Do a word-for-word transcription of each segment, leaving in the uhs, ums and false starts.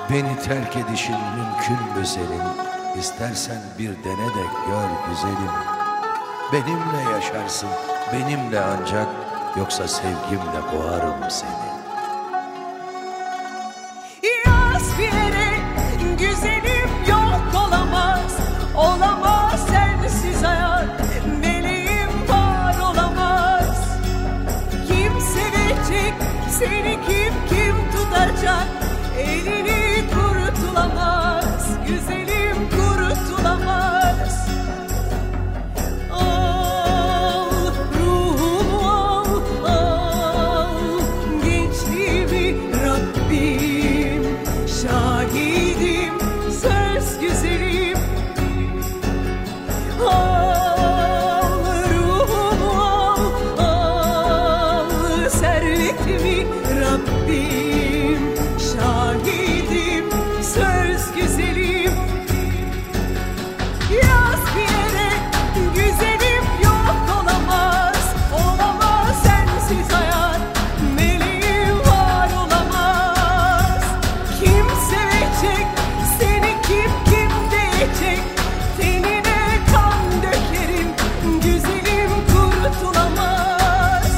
Beni terk edişin mümkün mü senin? İstersen bir dene de gör güzelim. Benimle yaşarsın, benimle ancak, yoksa sevgimle boğarım seni. Yaz bir yere, güzelim yok olamaz. Olamaz sensiz hayat, meleğim var olamaz. Kim sevecek seni, kim kim tutacak? Elini kurutulamaz, güzelim kurutulamaz. Al ruhumu al, al gençliğimi Rabbim, şahidim söz güzelim. Al ruhumu al, al servetimi Rabbim, şahidim söz güzelim. Yaz bir yere, güzelim yok olamaz. Olamaz sensiz hayat, meleğim var olamaz. Kim sevecek seni, kim kim diyecek? Tenine kan dökerim, güzelim kurutulamaz.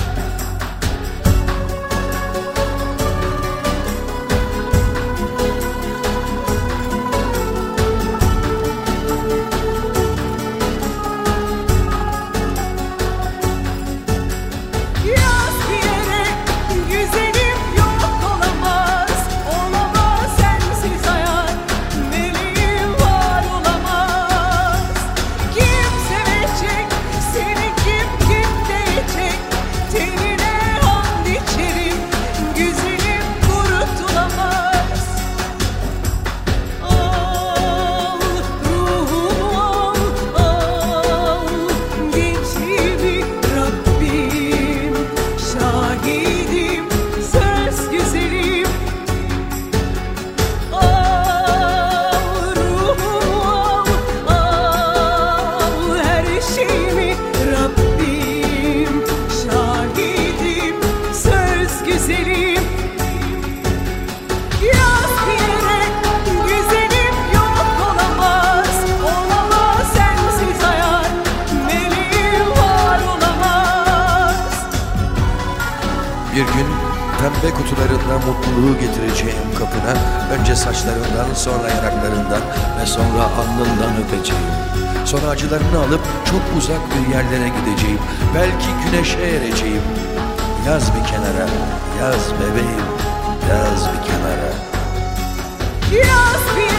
Yaz bir yere, güzelim yok olamaz. Olamaz sensiz hayat, meleğim var olamaz. Kim sevecek seni, kim kim diyecek? Tenine and içerim, güzelim kurutulamaz. Al ruhumu al, al gençliğimi Rabbim, şahidim söz güzelim. Al ruhumu al, al her şeyimi Rabbim, şahidim söz güzelim. Yaz bir yere, güzelim yok olamaz. Olamaz sensiz hayat, meleğim var olamaz. Bir gün pembe kutularında mutluluğu getireceğim kapına. Önce saçlarından, sonra yanaklarından ve sonra alnından öpeceğim. Sonra acılarını alıp çok uzak bir yerlere gideceğim. Belki güneşe ereceğim. Yaz bir kenara, yaz bebeğim, yaz bir kenara. Yaz bir